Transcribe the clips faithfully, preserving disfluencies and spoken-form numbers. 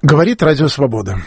Говорит Радио Свобода.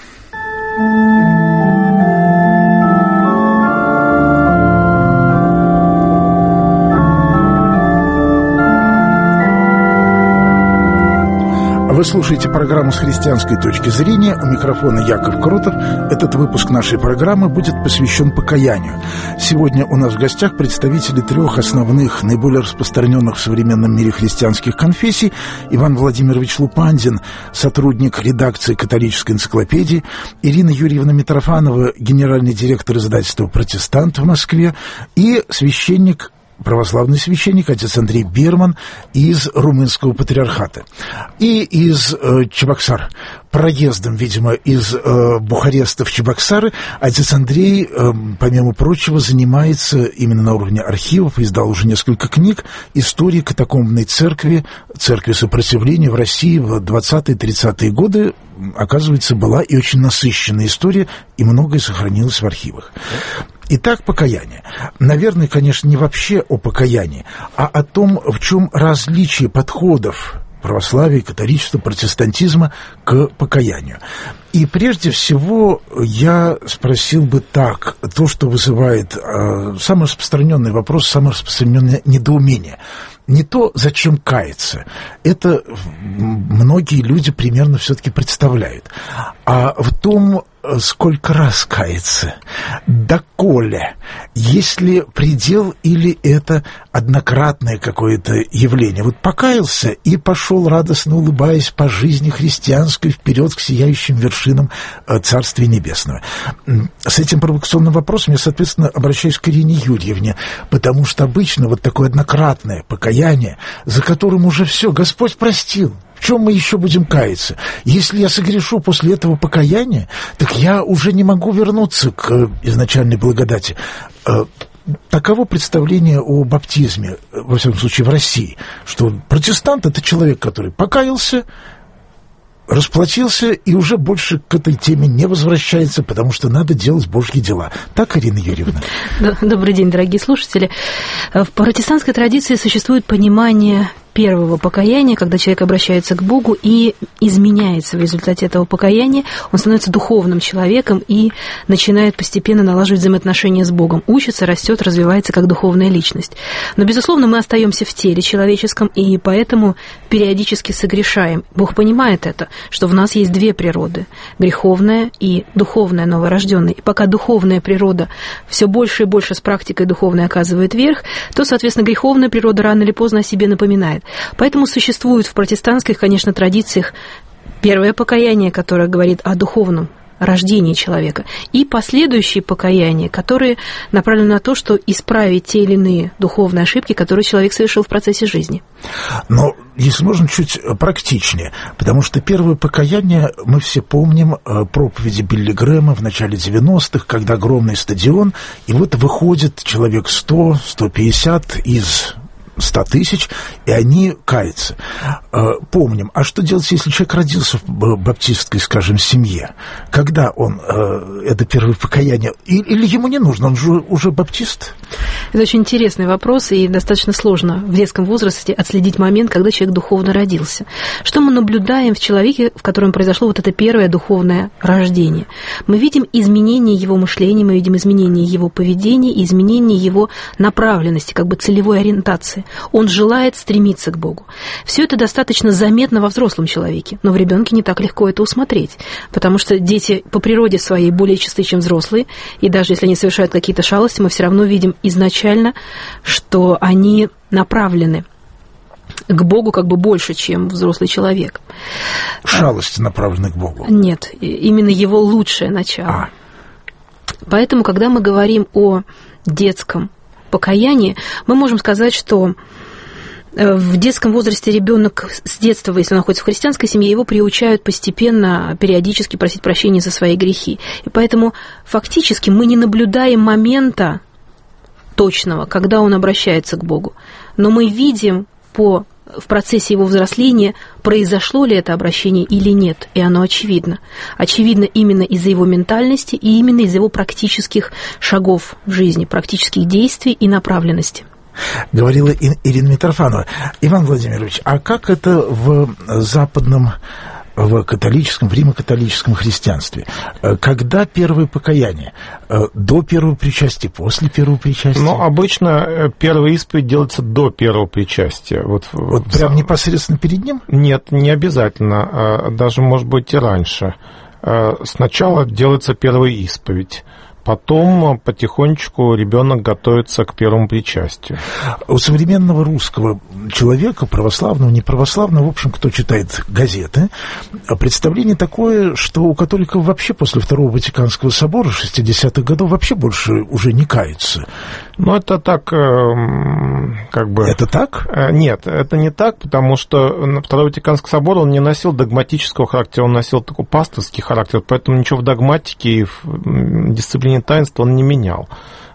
Вы слушаете программу «С христианской точки зрения». У микрофона Яков Кротов. Этот выпуск нашей программы будет посвящен покаянию. Сегодня у нас в гостях представители трех основных, наиболее распространенных в современном мире христианских конфессий. Иван Владимирович Лупандин, сотрудник редакции «Католической энциклопедии», Ирина Юрьевна Митрофанова, генеральный директор издательства «Протестант» в Москве, и священник, православный священник, отец Андрей Берман из Румынского патриархата. И из э, Чебоксар. Проездом, видимо, из э, Бухареста в Чебоксары отец Андрей, э, помимо прочего, занимается именно на уровне архивов, издал уже несколько книг «История катакомбной церкви», церкви сопротивления в России в двадцатые-тридцатые годы. Оказывается, была и очень насыщенная история, и многое сохранилось в архивах. Итак, покаяние. Наверное, конечно, не вообще о покаянии, а о том, в чем различие подходов православия, католичества, протестантизма к покаянию. И прежде всего я спросил бы так, то, что вызывает э, самый распространенный вопрос, самое распространенное недоумение. Не то, зачем каяться, это многие люди примерно все-таки представляют, а в том, сколько раз каяться, доколе, есть ли предел или это однократное какое-то явление. Вот покаялся и пошел, радостно улыбаясь, по жизни христианской вперед к сияющим вершинам Царствия Небесного. С этим провокационным вопросом я, соответственно, обращаюсь к Ирине Юрьевне, потому что обычно вот такое однократное покаяние, за которым уже все, Господь простил. В чем мы еще будем каяться? Если я согрешу после этого покаяния, так я уже не могу вернуться к изначальной благодати. Таково представление о баптизме, во всяком случае, в России, что протестант – это человек, который покаялся, расплатился и уже больше к этой теме не возвращается, потому что надо делать Божьи дела. Так, Ирина Юрьевна? Добрый день, дорогие слушатели. В протестантской традиции существует понимание первого покаяния, когда человек обращается к Богу и изменяется в результате этого покаяния, он становится духовным человеком и начинает постепенно налаживать взаимоотношения с Богом, учится, растет, развивается как духовная личность. Но, безусловно, мы остаемся в теле человеческом, и поэтому периодически согрешаем. Бог понимает это, что в нас есть две природы – греховная и духовная, новорожденная. И пока духовная природа все больше и больше с практикой духовной оказывает верх, то, соответственно, греховная природа рано или поздно о себе напоминает. Поэтому существует в протестантских, конечно, традициях первое покаяние, которое говорит о духовном рождении человека, и последующие покаяния, которые направлены на то, что исправить те или иные духовные ошибки, которые человек совершил в процессе жизни. Но, если можно, чуть практичнее, потому что первое покаяние, мы все помним проповеди Билли Грэма в начале девяностых, когда огромный стадион, и вот выходит человек сто - сто пятьдесят из ста тысяч, и они каются. Помним. А что делать, если человек родился в баптистской, скажем, семье? Когда он, это первое покаяние, или ему не нужно, он же уже баптист? Это очень интересный вопрос, и достаточно сложно в детском возрасте отследить момент, когда человек духовно родился. Что мы наблюдаем в человеке, в котором произошло вот это первое духовное рождение? Мы видим изменение его мышления, мы видим изменение его поведения и изменение его направленности, как бы целевой ориентации. Он желает стремиться к Богу. Все это достаточно заметно во взрослом человеке, но в ребенке не так легко это усмотреть, потому что дети по природе своей более чисты, чем взрослые, и даже если они совершают какие-то шалости, мы все равно видим изначально, что они направлены к Богу как бы больше, чем взрослый человек. Шалости направлены к Богу? Нет, именно его лучшее начало. А. Поэтому, когда мы говорим о детском покаяние, мы можем сказать, что в детском возрасте ребенок с детства, если он находится в христианской семье, его приучают постепенно, периодически просить прощения за свои грехи. И поэтому фактически мы не наблюдаем момента точного, когда он обращается к Богу. Но мы видим по в процессе его взросления, произошло ли это обращение или нет, и оно очевидно. Очевидно именно из-за его ментальности и именно из-за его практических шагов в жизни, практических действий и направленности. Говорила Ирина Митрофанова. Иван Владимирович, а как это в западном в католическом, в римо-католическом христианстве. Когда первое покаяние? До первого причастия, после первого причастия? Ну, обычно первая исповедь делается до первого причастия. Вот, вот прям непосредственно перед ним? Нет, не обязательно. Даже, может быть, и раньше. Сначала делается первая исповедь. Потом потихонечку ребенок готовится к первому причастию. У современного русского человека, православного, неправославного, в общем, кто читает газеты, представление такое, что у католиков вообще после Второго Ватиканского собора шестидесятых годов вообще больше уже не каются. Ну, это так, как бы... Это так? Нет, это не так, потому что Второй Ватиканский собор, он не носил догматического характера, он носил такой пасторский характер, поэтому ничего в догматике и в дисциплине таинства он не менял.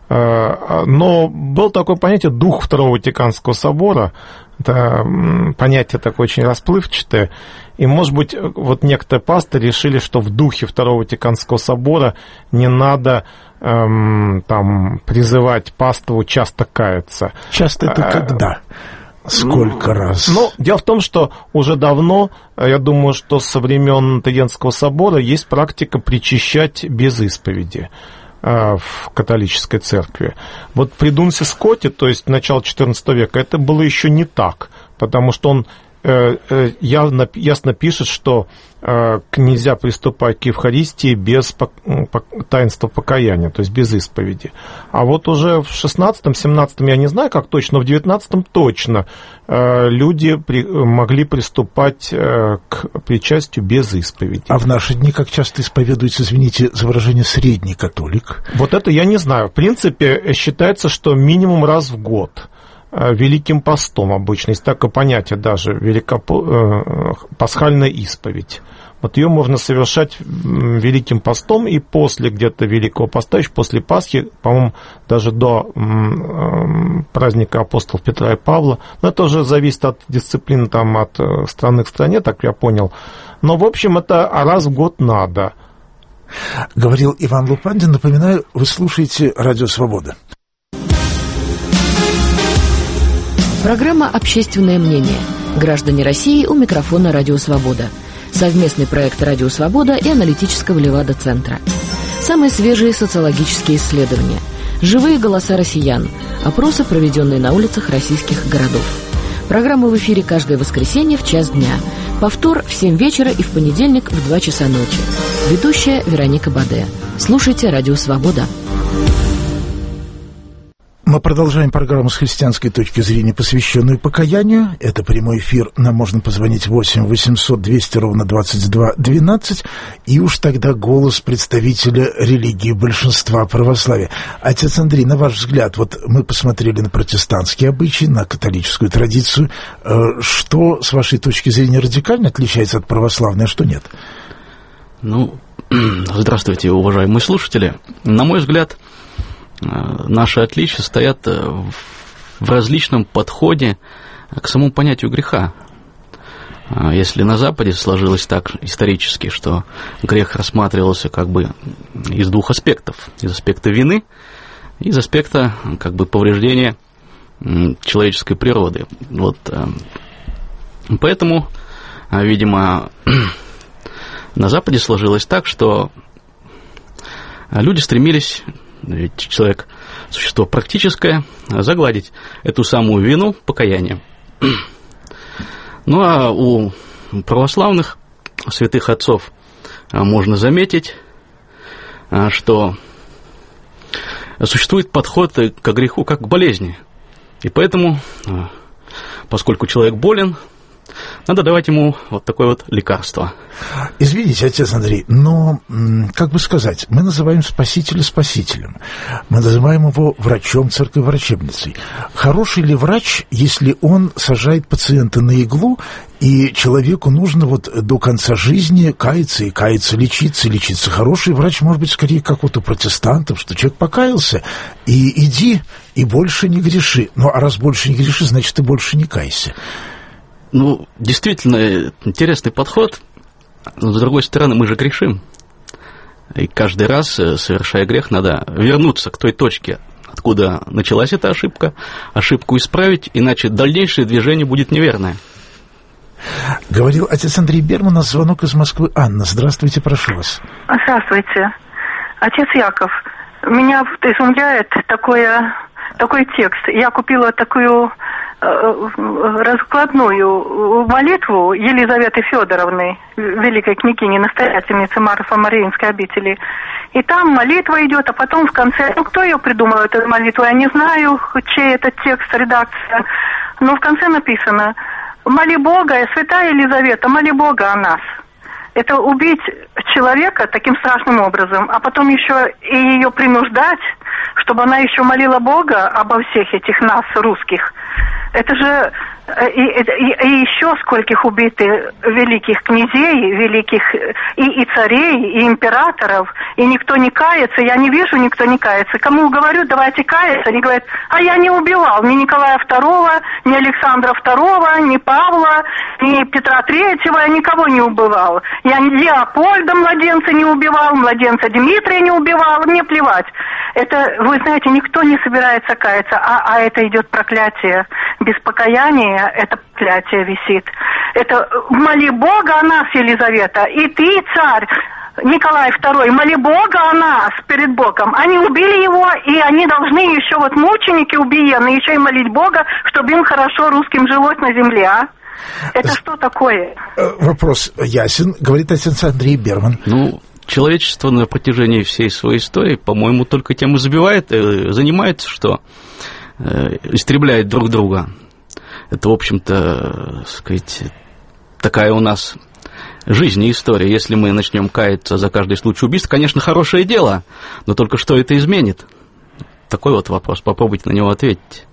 Но было такое понятие «дух Второго Ватиканского собора», это понятие такое очень расплывчатое, и, может быть, вот некоторые пасторы решили, что в духе Второго Ватиканского собора не надо эм, там призывать паству часто каяться. Часто это когда? Сколько ну, раз? Ну, дело в том, что уже давно, я думаю, что со времен Тридентского собора есть практика причащать без исповеди в католической церкви. Вот при Дунсе Скотте, то есть начало четырнадцатого века, это было еще не так, потому что он явно, ясно пишет, что нельзя приступать к Евхаристии без таинства покаяния, то есть без исповеди. А вот уже в шестнадцатом-семнадцатом, я не знаю, как точно, но в девятнадцатом точно люди могли приступать к причастию без исповеди. А в наши дни как часто исповедуется, извините за выражение, средний католик? Вот это я не знаю. В принципе, считается, что минимум раз в год. Великим постом обычно, есть такое понятие даже, великопо... пасхальная исповедь. Вот ее можно совершать Великим постом и после где-то Великого поста, еще после Пасхи, по-моему, даже до праздника апостолов Петра и Павла. Но это уже зависит от дисциплины, там, от страны к стране, так я понял. Но, в общем, это раз в год надо. Говорил Иван Лупандин. Напоминаю, вы слушаете «Радио Свобода». Программа «Общественное мнение». Граждане России у микрофона «Радио Свобода». Совместный проект «Радио Свобода» и аналитического Левада-центра. Самые свежие социологические исследования. Живые голоса россиян. Опросы, проведенные на улицах российских городов. Программа в эфире каждое воскресенье в час дня. Повтор в семь вечера и в понедельник в два часа ночи. Ведущая Вероника Баде. Слушайте «Радио Свобода». Мы продолжаем программу с христианской точки зрения, посвященную покаянию. Это прямой эфир. Нам можно позвонить восемь восемьсот двести ровно двадцать два двенадцать. И уж тогда голос представителя религии большинства православия. Отец Андрей, на ваш взгляд, вот мы посмотрели на протестантские обычаи, на католическую традицию. Что, с вашей точки зрения, радикально отличается от православной, а что нет? Ну, здравствуйте, уважаемые слушатели. На мой взгляд, наши отличия стоят в различном подходе к самому понятию греха. Если на Западе сложилось так исторически, что грех рассматривался как бы из двух аспектов. Из аспекта вины, из аспекта как бы повреждения человеческой природы. Вот. Поэтому, видимо, на Западе сложилось так, что люди стремились... Ведь человек – существо практическое, загладить эту самую вину покаянием. Ну, а у православных святых отцов можно заметить, что существует подход к греху как к болезни. И поэтому, поскольку человек болен, надо давать ему вот такое вот лекарство. Извините, отец Андрей, но, как бы сказать, мы называем Спасителя Спасителем. Мы называем его врачом, церковь-врачебницей. Хороший ли врач, если он сажает пациента на иглу, и человеку нужно вот до конца жизни каяться и каяться, лечиться, лечиться? Хороший врач может быть скорее как вот у протестантов, что человек покаялся, и иди, и больше не греши. Ну, а раз больше не греши, значит, ты больше не кайся. Ну, действительно, интересный подход. Но, с другой стороны, мы же грешим. И каждый раз, совершая грех, надо вернуться к той точке, откуда началась эта ошибка, ошибку исправить, иначе дальнейшее движение будет неверное. Говорил отец Андрей Берман, у нас звонок из Москвы. Анна, здравствуйте, прошу вас. Здравствуйте. Отец Яков, меня изумляет такое, такой текст. Я купила такую раскладную молитву Елизаветы Федоровны, великой княгини, настоятельницы Марфа-Мариинской обители. И там молитва идет, а потом в конце, ну, кто ее придумал, эту молитву, я не знаю, чей это текст, редакция, но в конце написано: «Моли Бога, святая Елизавета, моли Бога о нас». Это убить человека таким страшным образом, а потом еще и ее принуждать, чтобы она еще молила Бога обо всех этих нас, русских. Это же и, и, и еще скольких убиты великих князей, великих и, и царей, и императоров, и никто не кается. Я не вижу, никто не кается. Кому говорю, давайте каяться, они говорят: а я не убивал ни Николая второго, ни Александра второго, ни Павла, ни Петра третьего, я никого не убивал. Я Леопольда младенца не убивал, младенца Дмитрия не убивал, мне плевать. Это, вы знаете, никто не собирается каяться, а, а это идет проклятие. Без покаяния это проклятие висит. Это моли Бога о нас, Елизавета, и ты, царь Николай второй, моли Бога о нас перед Богом. Они убили его, и они должны еще, вот мученики убиенные, еще и молить Бога, чтобы им хорошо русским жилось на земле, а? Это С... что такое? Вопрос ясен, говорит отец Андрей Берман. Ну, человечество на протяжении всей своей истории, по-моему, только тем и забивает, занимается, что э, истребляет друг друга. Это, в общем-то, так сказать, такая у нас жизнь и история. Если мы начнем каяться за каждый случай убийства, конечно, хорошее дело, но только что это изменит? Такой вот вопрос, попробуйте на него ответить.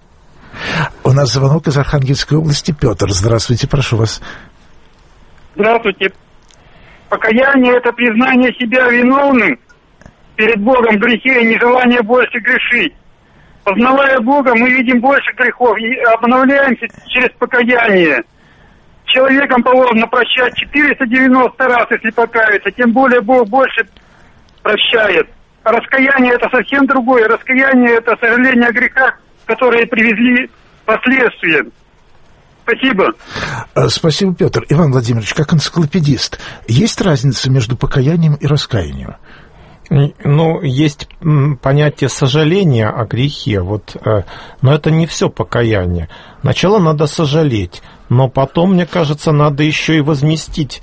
У нас звонок из Архангельской области. Петр, здравствуйте, прошу вас. Здравствуйте. Покаяние – это признание себя виновным перед Богом в грехе и нежелание больше грешить. Познавая Бога, мы видим больше грехов и обновляемся через покаяние. Человеком положено прощать четыреста девяносто раз, если покаяться, тем более Бог больше прощает. А раскаяние – это совсем другое. Раскаяние – это сожаление о грехах, которые привезли последствия. Спасибо. Спасибо, Петр. Иван Владимирович, как энциклопедист, есть разница между покаянием и раскаянием? Ну, есть понятие сожаления о грехе, вот, но это не все покаяние. Сначала надо сожалеть, но потом, мне кажется, надо еще и возместить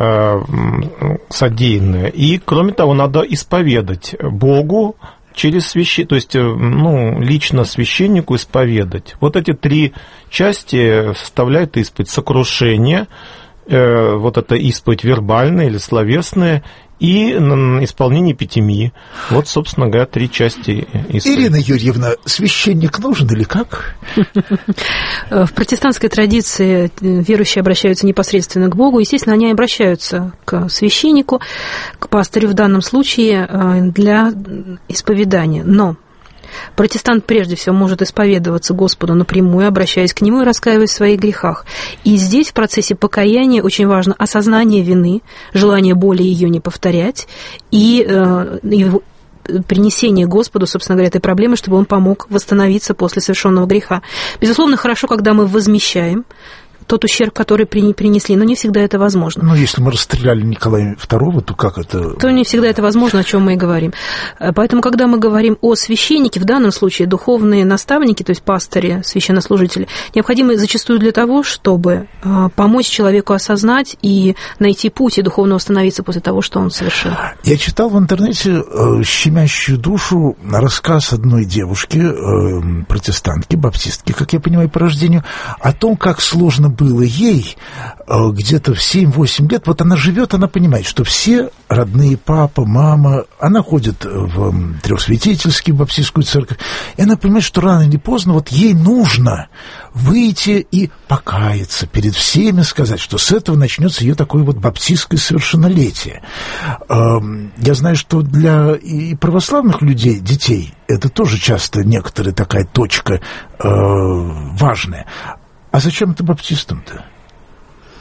содеянное. И, кроме того, надо исповедать Богу через священника, то есть, ну, лично священнику исповедать. Вот эти три части составляют исповедь: сокрушение, э, вот это исповедь вербальная или словесная, и исполнение эпитемии. Вот, собственно говоря, три части исповеди. Ирина Юрьевна, священник нужен или как? В протестантской традиции верующие обращаются непосредственно к Богу. Естественно, они обращаются к священнику, к пастырю в данном случае для исповедания. Но протестант прежде всего может исповедоваться Господу напрямую, обращаясь к Нему и раскаиваясь в своих грехах. И здесь в процессе покаяния очень важно осознание вины, желание более ее не повторять и э, его принесение Господу, собственно говоря, этой проблемы, чтобы Он помог восстановиться после совершенного греха. Безусловно, хорошо, когда мы возмещаем тот ущерб, который принесли, но не всегда это возможно. Но если мы расстреляли Николая второго, то как это? То не всегда это возможно, о чем мы и говорим. Поэтому, когда мы говорим о священнике, в данном случае духовные наставники, то есть пастыри, священнослужители, необходимы зачастую для того, чтобы помочь человеку осознать и найти путь и духовно восстановиться после того, что он совершил. Я читал в интернете щемящую душу рассказ одной девушки, протестантки, баптистки, как я понимаю, по рождению, о том, как сложно было ей где-то в семь-восемь лет. Вот она живет, она понимает, что все родные, папа, мама, она ходит в Трехсвятительский, в баптистскую церковь, и она понимает, что рано или поздно вот ей нужно выйти и покаяться перед всеми, сказать, что с этого начнется ее такое вот баптистское совершеннолетие. Я знаю, что для и православных людей, детей, это тоже часто некоторая такая точка важная. А зачем это баптистам-то?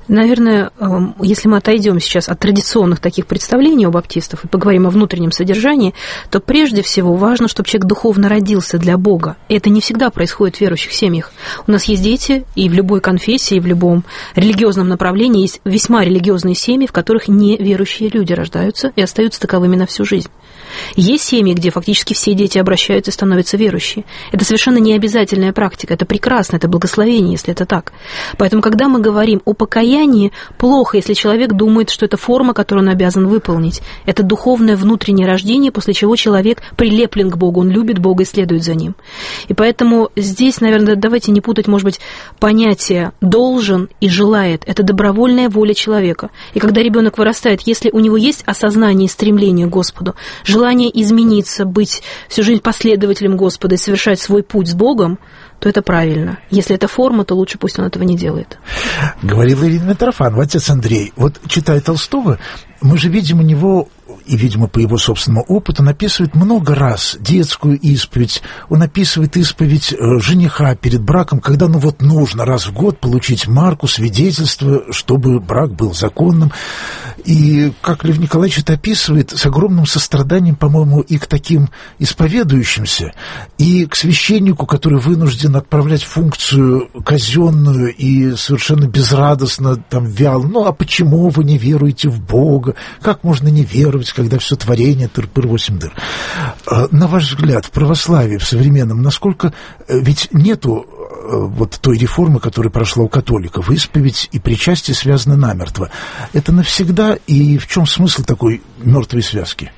Наверное, если мы отойдем сейчас от традиционных таких представлений у баптистов и поговорим о внутреннем содержании, то прежде всего важно, чтобы человек духовно родился для Бога. И это не всегда происходит в верующих семьях. У нас есть дети, и в любой конфессии, и в любом религиозном направлении есть весьма религиозные семьи, в которых неверующие люди рождаются и остаются таковыми на всю жизнь. Есть семьи, где фактически все дети обращаются и становятся верующие. Это совершенно не обязательная практика, это прекрасно, это благословение, если это так. Поэтому, когда мы говорим о покаянии, плохо, если человек думает, что это форма, которую он обязан выполнить. Это духовное внутреннее рождение, после чего человек прилеплен к Богу, он любит Бога и следует за Ним. И поэтому здесь, наверное, давайте не путать, может быть, понятие «должен» и «желает». Это добровольная воля человека. И когда ребенок вырастает, если у него есть осознание и стремление к Господу, желание измениться, быть всю жизнь последователем Господа и совершать свой путь с Богом, то это правильно. Если это форма, то лучше пусть он этого не делает. Говорила Ирина Митрофанова. Отец Андрей, вот читая Толстого, мы же видим у него, и, видимо, по его собственному опыту, он описывает много раз детскую исповедь, он описывает исповедь жениха перед браком, когда, ну вот, нужно раз в год получить марку, свидетельство, чтобы брак был законным. И, как Лев Николаевич это описывает, с огромным состраданием, по-моему, и к таким исповедующимся, и к священнику, который вынужден отправлять функцию казенную и совершенно безрадостно, там, вяло. Ну, а почему вы не веруете в Бога? Как можно не веровать, когда все творение тыр-пыр восемь дыр? На ваш взгляд, в православии, в современном, насколько ведь нету вот той реформы, которая прошла у католиков, исповедь и причастие связаны намертво. Это навсегда, и в чем смысл такой мертвой связки?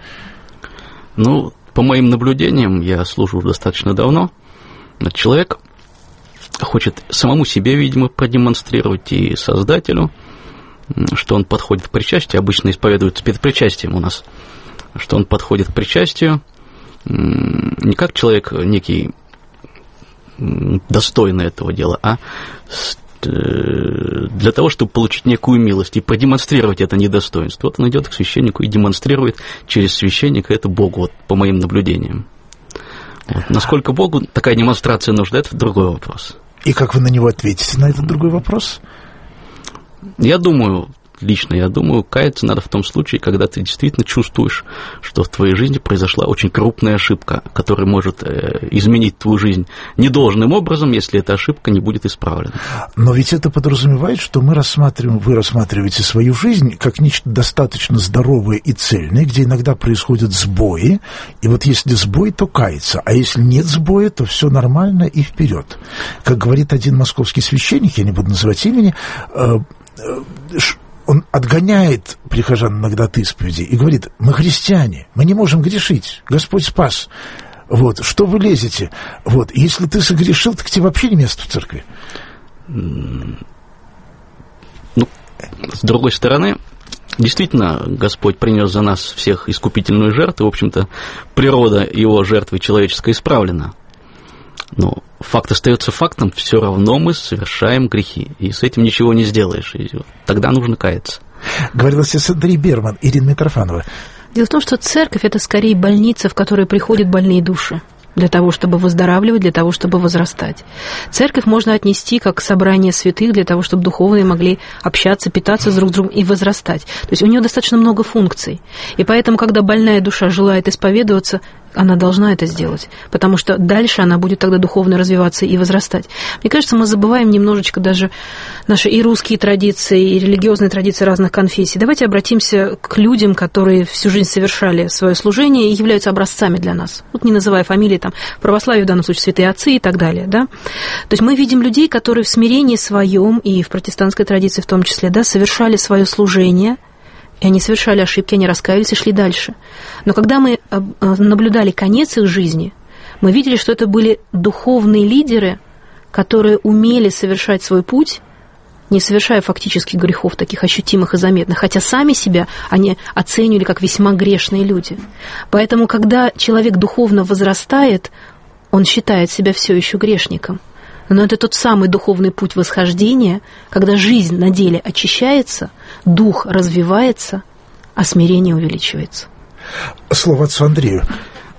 Ну, по моим наблюдениям, я служу достаточно давно, человек хочет самому себе, видимо, продемонстрировать и Создателю, что он подходит к причастию, обычно исповедуется перед причастием у нас, что он подходит к причастию не как человек некий достойный этого дела, а для того, чтобы получить некую милость и продемонстрировать это недостоинство. Вот он идет к священнику и демонстрирует через священника это Богу, вот, по моим наблюдениям. Вот. Насколько Богу такая демонстрация нужна, это другой вопрос. И как вы на него ответите, на этот другой вопрос? Я думаю, лично я думаю, каяться надо в том случае, когда ты действительно чувствуешь, что в твоей жизни произошла очень крупная ошибка, которая может изменить твою жизнь недолжным образом, если эта ошибка не будет исправлена. Но ведь это подразумевает, что мы рассматриваем, вы рассматриваете свою жизнь как нечто достаточно здоровое и цельное, где иногда происходят сбои, и вот если сбой, то каяться, а если нет сбоя, то все нормально и вперед. Как говорит один московский священник, я не буду называть имени, он отгоняет прихожан иногда от исповеди и говорит: мы христиане, мы не можем грешить, Господь спас. Вот, что вы лезете? Вот, если ты согрешил, так тебе вообще не место в церкви. Ну, с другой стороны, действительно, Господь принес за нас всех искупительную жертву, в общем-то, природа его жертвы человеческая исправлена. Но факт остается фактом, все равно мы совершаем грехи, и с этим ничего не сделаешь, и тогда нужно каяться. Говорил отец Андрей Берман, Ирина Митрофанова. Дело в том, что церковь – это скорее больница, в которую приходят больные души, для того, чтобы выздоравливать, для того, чтобы возрастать. Церковь можно отнести как собрание святых, для того, чтобы духовные могли общаться, питаться друг с другом и возрастать. То есть у нее достаточно много функций. И поэтому, когда больная душа желает исповедоваться, она должна это сделать, потому что дальше она будет тогда духовно развиваться и возрастать. Мне кажется, мы забываем немножечко даже наши и русские традиции, и религиозные традиции разных конфессий. Давайте обратимся к людям, которые всю жизнь совершали свое служение и являются образцами для нас. Вот не называя фамилии, там, в православии в данном случае святые отцы и так далее. Да? То есть мы видим людей, которые в смирении своем, и в протестантской традиции в том числе, да, совершали свое служение, и они совершали ошибки, они раскаялись и шли дальше. Но когда мы наблюдали конец их жизни, мы видели, что это были духовные лидеры, которые умели совершать свой путь, не совершая фактически грехов, таких ощутимых и заметных, хотя сами себя они оценивали как весьма грешные люди. Поэтому, когда человек духовно возрастает, он считает себя все еще грешником. Но это тот самый духовный путь восхождения, когда жизнь на деле очищается, дух развивается, а смирение увеличивается. Слово отцу Андрею.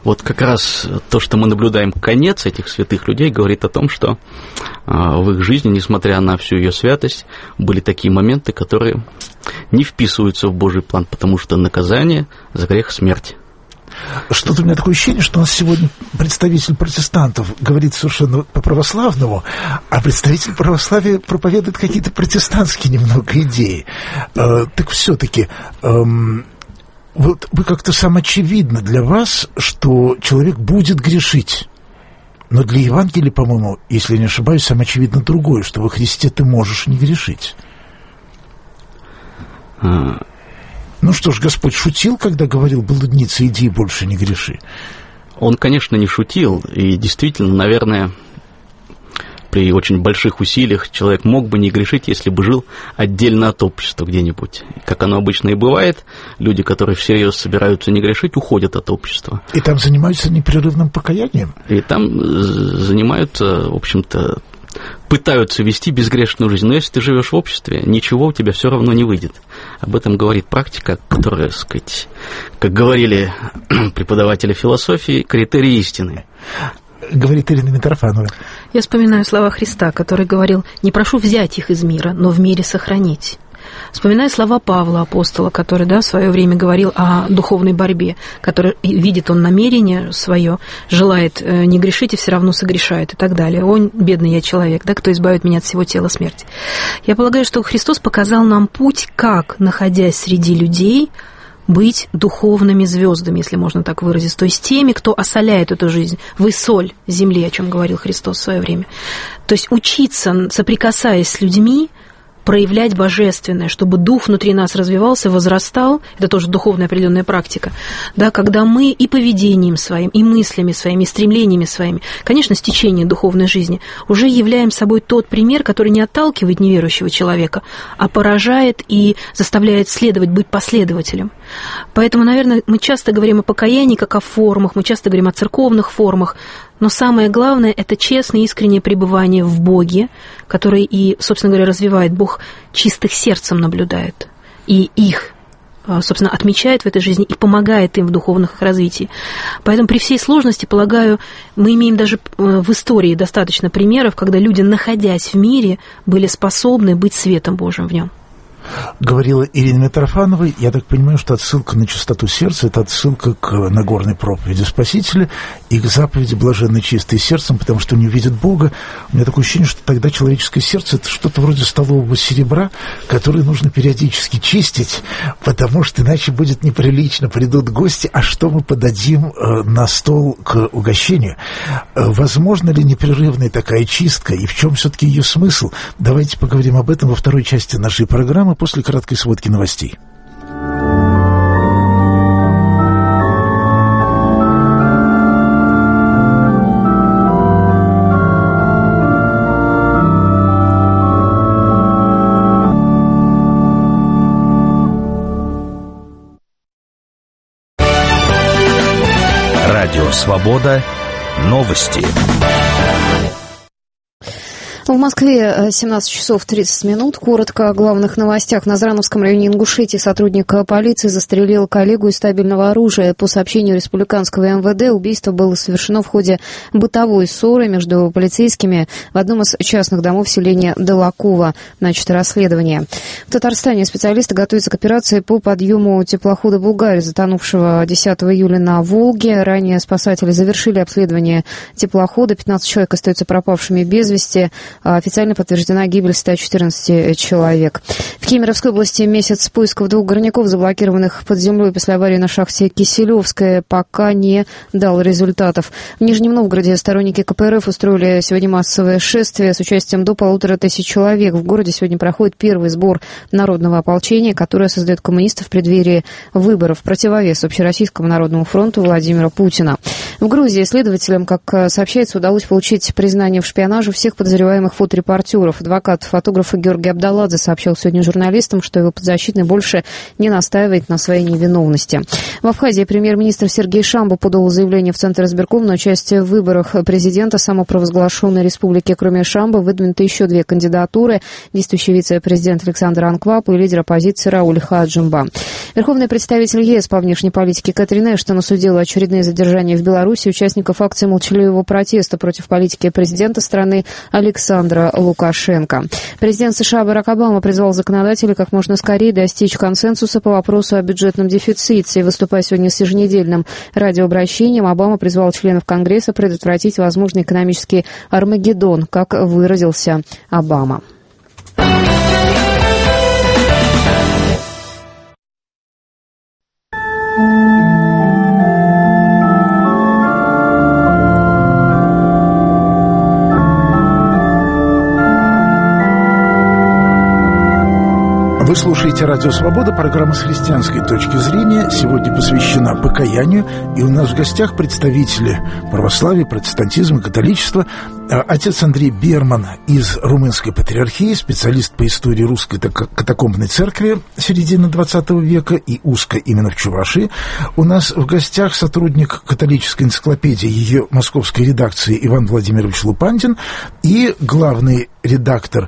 Вот как раз то, что мы наблюдаем конец этих святых людей, говорит о том, что в их жизни, несмотря на всю ее святость, были такие моменты, которые не вписываются в Божий план, потому что наказание за грех — смерть. Что-то у меня такое ощущение, что у нас сегодня представитель протестантов говорит совершенно по-православному, а представитель православия проповедует какие-то протестантские немного идеи. Э, так все-таки... Эм, Вот вы как-то самоочевидно для вас, что человек будет грешить. Но для Евангелия, по-моему, если я не ошибаюсь, самоочевидно другое, что во Христе ты можешь не грешить. А... Ну что ж, Господь шутил, когда говорил: блудница, иди и больше не греши. Он, конечно, не шутил, и действительно, наверное, при очень больших усилиях человек мог бы не грешить, если бы жил отдельно от общества где-нибудь. Как оно обычно и бывает, люди, которые всерьез собираются не грешить, уходят от общества. И там занимаются непрерывным покаянием? И там занимаются, в общем-то, пытаются вести безгрешную жизнь. Но если ты живешь в обществе, ничего у тебя все равно не выйдет. Об этом говорит практика, которая, так сказать, как говорили преподаватели философии, критерий истины. Говорит Ирина Митрофанова. Я вспоминаю слова Христа, который говорил: «Не прошу взять их из мира, но в мире сохранить». Вспоминаю слова Павла, апостола, который, да, в свое время говорил о духовной борьбе, который видит он намерение свое, желает не грешить и все равно согрешает и так далее. «О, бедный я человек, да, кто избавит меня от всего тела смерти». Я полагаю, что Христос показал нам путь, как, находясь среди людей, быть духовными звездами, если можно так выразить, то есть теми, кто осоляет эту жизнь. Вы соль земли, о чем говорил Христос в свое время. То есть учиться, соприкасаясь с людьми, проявлять божественное, чтобы дух внутри нас развивался, возрастал, это тоже духовная определенная практика, да, когда мы и поведением своим, и мыслями своими, и стремлениями своими, конечно, с течением духовной жизни, уже являем собой тот пример, который не отталкивает неверующего человека, а поражает и заставляет следовать, быть последователем. Поэтому, наверное, мы часто говорим о покаянии как о формах, мы часто говорим о церковных формах, но самое главное – это честное, искреннее пребывание в Боге, который и, собственно говоря, развивает. Бог чистых сердцем наблюдает, и их, собственно, отмечает в этой жизни и помогает им в духовных их развитии. Поэтому при всей сложности, полагаю, мы имеем даже в истории достаточно примеров, когда люди, находясь в мире, были способны быть светом Божьим в нем. Говорила Ирина Митрофанова. Я так понимаю, что отсылка на чистоту сердца — это отсылка к Нагорной проповеди Спасителя и к заповеди «блаженны чистые сердцем», потому что не увидят Бога. У меня такое ощущение, что тогда человеческое сердце — это что-то вроде столового серебра, которое нужно периодически чистить, потому что иначе будет неприлично. Придут гости, а что мы подадим на стол к угощению? Возможно ли непрерывная такая чистка, и в чем все-таки ее смысл? Давайте поговорим об этом во второй части нашей программы после краткой сводки новостей. Радио «Свобода». Новости. В Москве семнадцать часов тридцать минут. Коротко о главных новостях. В Назрановском районе Ингушетии сотрудник полиции застрелил коллегу из стабильного оружия. По сообщению республиканского эм вэ дэ, убийство было совершено в ходе бытовой ссоры между полицейскими в одном из частных домов селения Долакова. Начато расследование. В Татарстане специалисты готовятся к операции по подъему теплохода «Булгарь», затонувшего десятого июля на Волге. Ранее спасатели завершили обследование теплохода. пятнадцать человек остаются пропавшими без вести. Официально подтверждена гибель ста четырнадцати человек. В Кемеровской области месяц поисков двух горняков, заблокированных под землей после аварии на шахте Киселевская, пока не дал результатов. В Нижнем Новгороде сторонники ка пэ эр эф устроили сегодня массовое шествие с участием до полутора тысяч человек. В городе сегодня проходит первый сбор народного ополчения, которое создает коммунистов в преддверии выборов, противовес Общероссийскому народному фронту Владимира Путина. В Грузии следователям, как сообщается, удалось получить признание в шпионаже всех подозреваемых фоторепортеров. Адвокат фотографа Георгий Абдаладзе сообщил сегодня журналистам, что его подзащитный больше не настаивает на своей невиновности. В Абхазии премьер-министр Сергей Шамбу подал заявление в Центр избирком на участие в выборах президента самопровозглашенной республики. Кроме Шамбы выдвинуты еще две кандидатуры – действующий вице-президент Александр Анквап и лидер оппозиции Рауль Хаджимба. Верховный представитель ЕС по внешней политике Кэтрин Эштон осудила очередные задержания в Беларуси участников акции молчаливого протеста против политики президента страны Александра Лукашенко. Президент США Барак Обама призвал законодателей как можно скорее достичь консенсуса по вопросу о бюджетном дефиците. Выступая сегодня с еженедельным радиообращением, Обама призвал членов Конгресса предотвратить возможный экономический армагеддон, как выразился Обама. Вы слушаете «Радио Свобода», программа «С христианской точки зрения». Сегодня посвящена покаянию, и у нас в гостях представители православия, протестантизма, католичества. Отец Андрей Берман из Румынской патриархии, специалист по истории русской катакомбной церкви середины двадцатого века и узко именно в Чувашии. У нас в гостях сотрудник католической энциклопедии, ее московской редакции Иван Владимирович Лупандин и главный редактор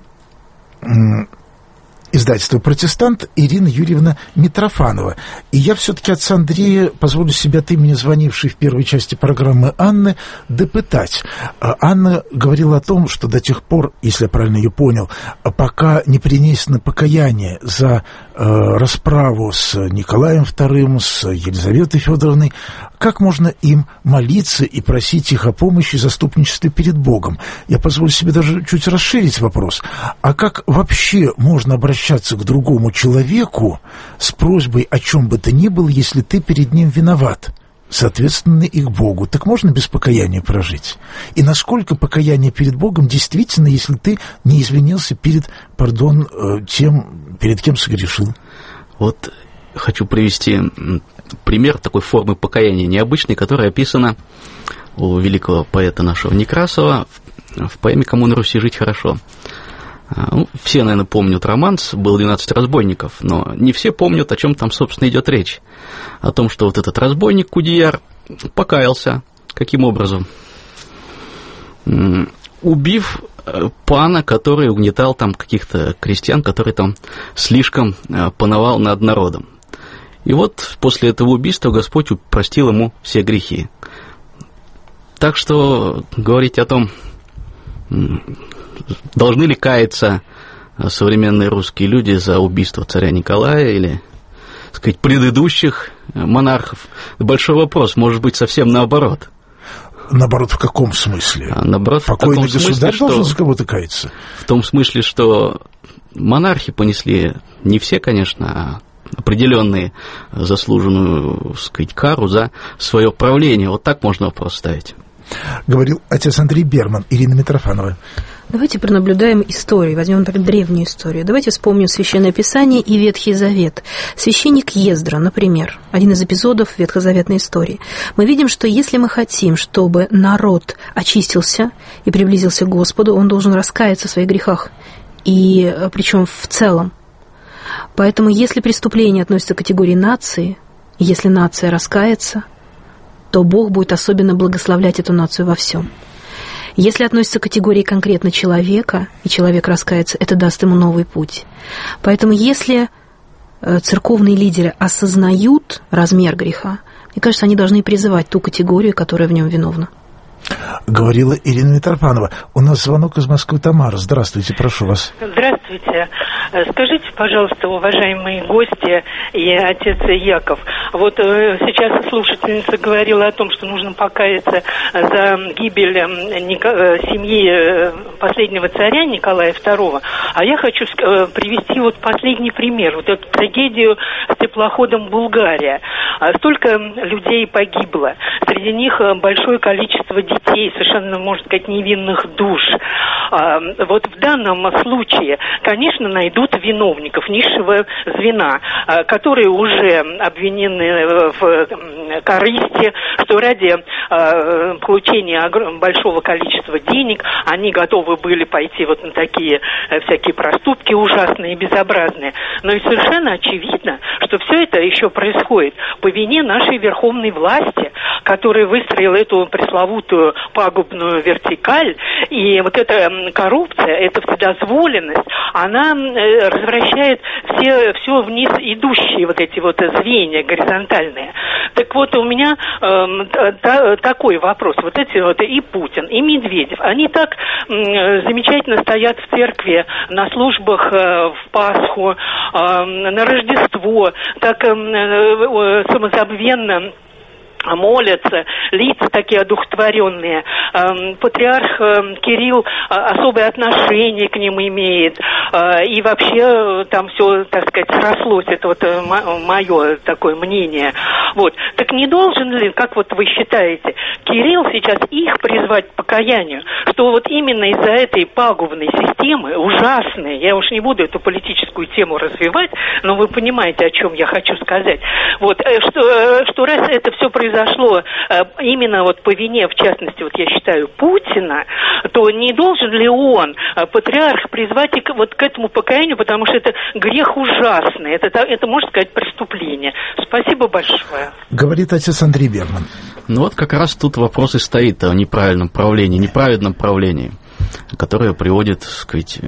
издательство «Протестант» Ирина Юрьевна Митрофанова. И я все-таки отца Андрея позволю себе от имени звонившей в первой части программы Анны допытать. Анна говорила о том, что до тех пор, если я правильно ее понял, пока не принесено покаяние за э, расправу с Николаем вторым, с Елизаветой Федоровной, как можно им молиться и просить их о помощи и заступничестве перед Богом? Я позволю себе даже чуть расширить вопрос. А как вообще можно обращаться к другому человеку с просьбой о чем бы то ни было, если ты перед ним виноват? Соответственно, и к Богу. Так можно без покаяния прожить? И насколько покаяние перед Богом действительно, если ты не извинился перед, пардон, тем, перед кем согрешил? Вот хочу привести пример такой формы покаяния необычной, которая описана у великого поэта нашего Некрасова в поэме «Кому на Руси жить хорошо». Ну, все, наверное, помнят романс «Было двенадцать разбойников», но не все помнят, о чем там, собственно, идет речь. О том, что вот этот разбойник Кудияр покаялся. Каким образом? Убив пана, который угнетал там каких-то крестьян, который там слишком пановал над народом. И вот после этого убийства Господь простил ему все грехи. Так что говорить о том, должны ли каяться современные русские люди за убийство царя Николая или, так сказать, предыдущих монархов, большой вопрос, может быть, совсем наоборот. Наоборот, в каком смысле? А, наоборот, покойный в таком государь смысле, должен что, за кого-то каяться? В том смысле, что монархи понесли не все, конечно, а определенные заслуженную, так сказать, кару за свое правление. Вот так можно вопрос ставить. Говорил отец Андрей Берман. Ирина Митрофанова. Давайте пронаблюдаем историю, возьмем, например, древнюю историю. Давайте вспомним Священное Писание и Ветхий Завет. Священник Ездра, например, один из эпизодов ветхозаветной истории. Мы видим, что если мы хотим, чтобы народ очистился и приблизился к Господу, он должен раскаяться в своих грехах, и причем в целом. Поэтому если преступление относится к категории нации, если нация раскается, то Бог будет особенно благословлять эту нацию во всем. Если относится к категории конкретно человека, и человек раскается, это даст ему новый путь. Поэтому если церковные лидеры осознают размер греха, мне кажется, они должны призывать ту категорию, которая в нем виновна. Говорила Ирина Митрофанова. У нас звонок из Москвы. Тамара, здравствуйте, прошу вас. Здравствуйте. Скажите, пожалуйста, уважаемые гости и отец Яков, вот сейчас слушательница говорила о том, что нужно покаяться за гибель семьи последнего царя Николая второго, а я хочу привести вот последний пример, вот эту трагедию с теплоходом «Булгария». Столько людей погибло. Среди них большое количество детей, совершенно, можно сказать, невинных душ. Вот в данном случае, конечно, найдут виновников низшего звена, которые уже обвинены в корысти, что ради получения большого количества денег они готовы были пойти вот на такие всякие проступки ужасные и безобразные. Но и совершенно очевидно, что все это еще происходит по вине нашей верховной власти, которая выстроила эту пресловутую пагубную вертикаль. И вот эта коррупция, эта вседозволенность, она развращает все, все вниз идущие вот эти вот звенья горизонтальные. Так вот, у меня э, та, такой вопрос. Вот эти вот и Путин, и Медведев, они так э, замечательно стоят в церкви на службах э, в Пасху, э, на Рождество, так э, э, самозабвенно молятся, лица такие одухотворенные. Патриарх Кирилл особое отношение к ним имеет. И вообще там все, так сказать, срослось. Это вот мое такое мнение. Вот. Так не должен ли, как вот вы считаете, Кирилл сейчас их призвать к покаянию, что вот именно из-за этой пагубной системы, ужасной, я уж не буду эту политическую тему развивать, но вы понимаете, о чем я хочу сказать. Вот, что, что раз это все произошло произошло именно вот по вине, в частности, вот я считаю, Путина, то не должен ли он, патриарх, призвать и к, вот к этому покаянию, потому что это грех ужасный, это, это можно сказать, преступление. Спасибо большое. Говорит отец Андрей Бергман. Ну вот как раз тут вопрос и стоит о неправильном правлении, неправедном правлении, которое приводит, так сказать,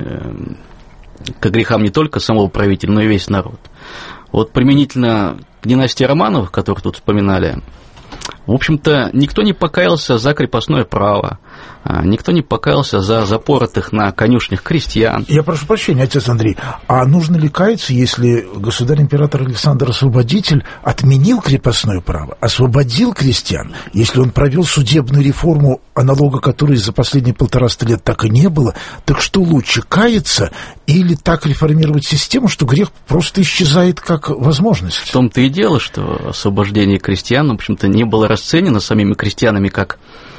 к грехам не только самого правителя, но и весь народ. Вот применительно к династии Романовых, которых тут вспоминали, в общем-то, никто не покаялся за крепостное право, никто не покаялся за запоротых на конюшнях крестьян. Я прошу прощения, отец Андрей, а нужно ли каяться, если государь-император Александр Освободитель отменил крепостное право, освободил крестьян, если он провел судебную реформу, аналога которой за последние полтораста лет так и не было, так что лучше, каяться или так реформировать систему, что грех просто исчезает как возможность? В том-то и дело, что освобождение крестьян, в общем-то, не было расценено самими крестьянами как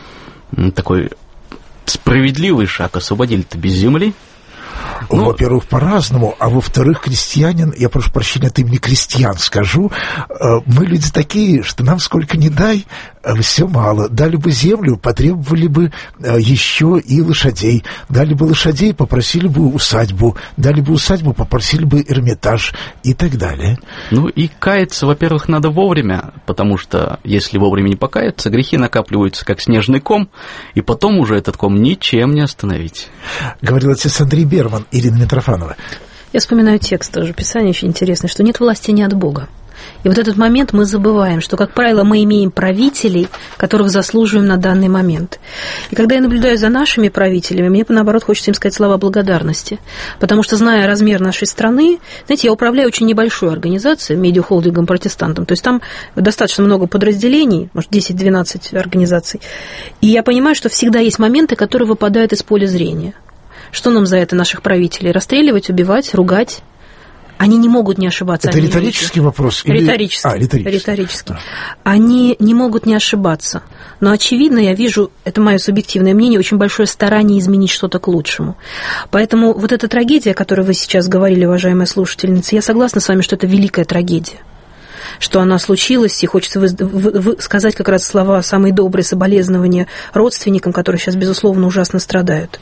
такой справедливый шаг. Освободили-то без земли. Ну, во-первых, по-разному, а во-вторых, крестьянин, я прошу прощения от имени крестьян скажу, мы люди такие, что нам сколько ни дай, все мало. Дали бы землю, потребовали бы еще и лошадей. Дали бы лошадей, попросили бы усадьбу. Дали бы усадьбу, попросили бы Эрмитаж и так далее. Ну и каяться, во-первых, надо вовремя, потому что если вовремя не покаяться, грехи накапливаются как снежный ком, и потом уже этот ком ничем не остановить. Говорил отец Андрей Бергман. Ирина Митрофанова. Я вспоминаю текст тоже, Писание очень интересное, что нет власти не от Бога. И вот этот момент мы забываем, что, как правило, мы имеем правителей, которых заслуживаем на данный момент. И когда я наблюдаю за нашими правителями, мне, наоборот, хочется им сказать слова благодарности. Потому что, зная размер нашей страны, знаете, я управляю очень небольшой организацией, медиахолдингом протестантом, то есть там достаточно много подразделений, может, десять-двенадцать организаций. И я понимаю, что всегда есть моменты, которые выпадают из поля зрения. Что нам за это наших правителей? Расстреливать, убивать, ругать? Они не могут не ошибаться. Это риторический люди. Вопрос? Или... Риторический. А, риторический. риторический. Да. Они не могут не ошибаться. Но, очевидно, я вижу, это мое субъективное мнение, очень большое старание изменить что-то к лучшему. Поэтому вот эта трагедия, о которой вы сейчас говорили, уважаемая слушательница, я согласна с вами, что это великая трагедия. Что она случилась, и хочется вы, вы, вы сказать как раз слова самые добрые соболезнования родственникам, которые сейчас, безусловно, ужасно страдают.